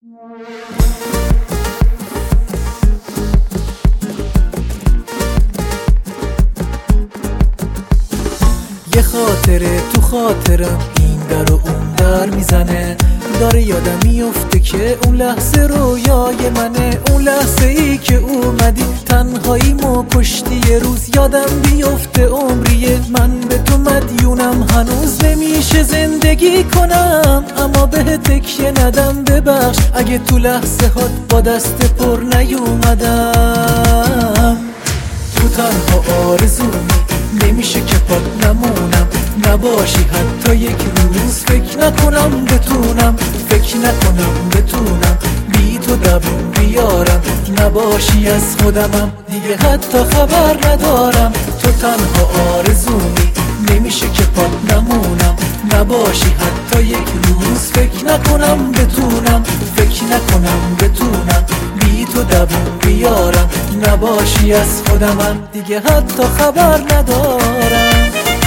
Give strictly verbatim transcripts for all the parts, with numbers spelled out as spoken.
یه خاطره تو خاطرم این در و اون در میزنه، داره یادم میفته که اون لحظه رویای منه. اون لحظه ای که اومدی تنهاییمو کشتی، یه روز یادم بیفته عمریه من به تو مدیونم. هنوز نمیشه زندگی کنم اما به تکیه ندم. ببخش اگه تو لحظه هات با دست پر نیومدم. تو تنها آرزومی نمیشه که پاک نمونم، نباشی حتی یک روز. فکر نکنم بتونم، فکر نکنم بتونم بی تو دووم بیارم. نباشی از خودمم دیگه حتی خبر ندارم. تو تنها آرزومی نمیشه که پاک نمونم، نباشی حتی یک روز. فکر نکنم بتونم، فکر نکنم بتونم بی تو دووم بیارم. نباشی از خودمم دیگه حتی خبر ندارم.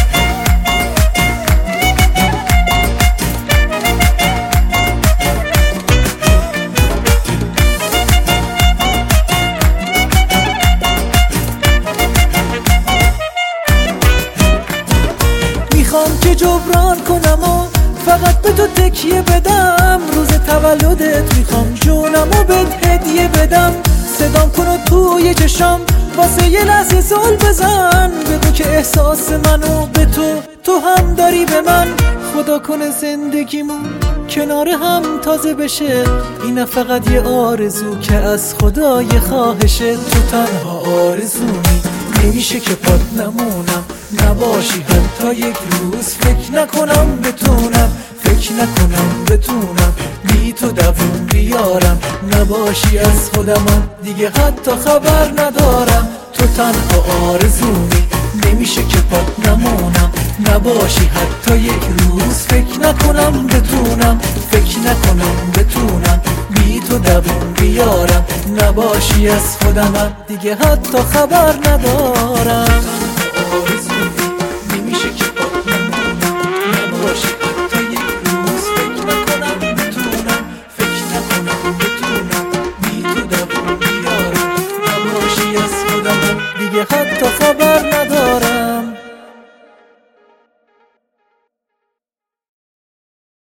میخوام که جبران کنم و فقط به تو تکیه بدم. روز تولدت میخوام جونمو بهت هدیه بدم. صدام کن و توی چشام واسه یه لحظه زل بزن. بگو که احساس منو به تو تو هم داری به من. خدا کنه زندگیمون کنار هم تازه بشه. این فقط یه آرزو که از خدا یه خواهشه. تو تنها آرزومی نمیشه که پاک نمونم، نباشی حتی یک روز. فکر نکنم بتونم، فکر نکنم بتونم بی تو دووم بیارم. نباشی از خودمم دیگه حتی خبر ندارم. تو تنها آرزومی نمیشه که پاک نمونم، نباشی حتی یک روز. فکر نکنم بتونم، فکر نکنم بتونم بی تو دووم بیارم. نباشی از خودمم دیگه حتی خبر ندارم.